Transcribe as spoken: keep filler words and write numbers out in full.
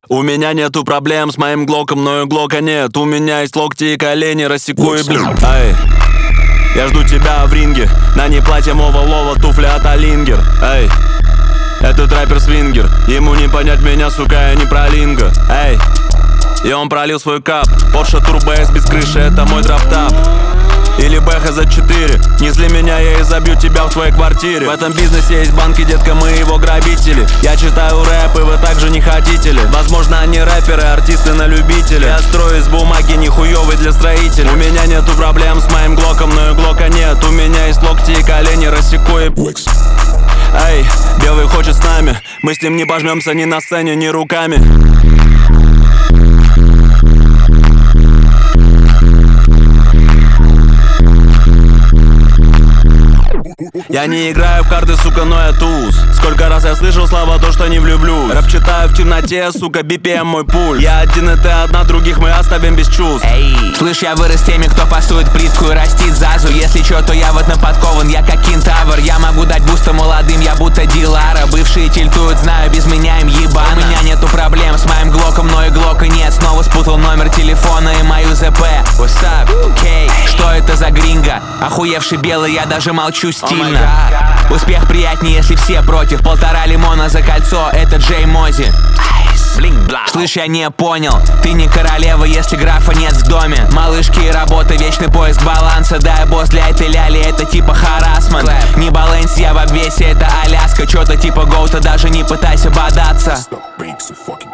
У меня нету проблем с моим глоком, но и глока нет. У меня есть локти и колени, рассеку и блин. Эй, я жду тебя в ринге. На ней платье мова лова, туфли от Алингер. Эй, этот рэпер свингер. Ему не понять меня, сука, я не пролинга. Эй, и он пролил свой кап. Porsche Turbo S без крыши, это мой дроп-тап. Или бэ ха зет четыре. Не зли меня, я изобью тебя в твоей квартире. В этом бизнесе есть банки, детка, мы его грабители. Я читаю рэп, и вы также не хотите ли? Возможно, они рэперы, артисты на любителя. Я строю из бумаги, нихуёвый для строителя. У меня нету проблем с моим глоком, но и глока нет. У меня есть локти и колени, рассеку и... Эй, белый хочет с нами. Мы с ним не пожмемся ни на сцене, ни руками. Я не играю в карты, сука, но я туз. Сколько раз я слышал слова, то, что не влюблюсь. Рэп читаю в темноте, сука, би пи эм мой пульс. Я один, и ты одна, других мы оставим без чувств. Эй, слышь, я вырос теми, кто фасует плитку и растит зазу. Если чё, то я вот наподкован, я как кентавр. Я могу дать буста молодым, я будто Дилара. Бывшие тильтуют, знаю, без меня им ебано. У меня нету проблем с моим глоком, но и глока нет. Снова спутал номер телефона и мою зэ пэ. What's up? Okay. Что это за гринго? Охуевший белый, я даже молчу стильно. Oh, успех приятнее, если все против. Полтора лимона за кольцо, это Джей Мози. Слышь, я не понял, ты не королева, если графа нет в доме. Малышки и работа, вечный поиск баланса. Да, босс для этой ляли, это типа харассмент. Не Баленсия в обвесе, это Аляска. Чё-то типа Гоута, даже не пытайся бодаться.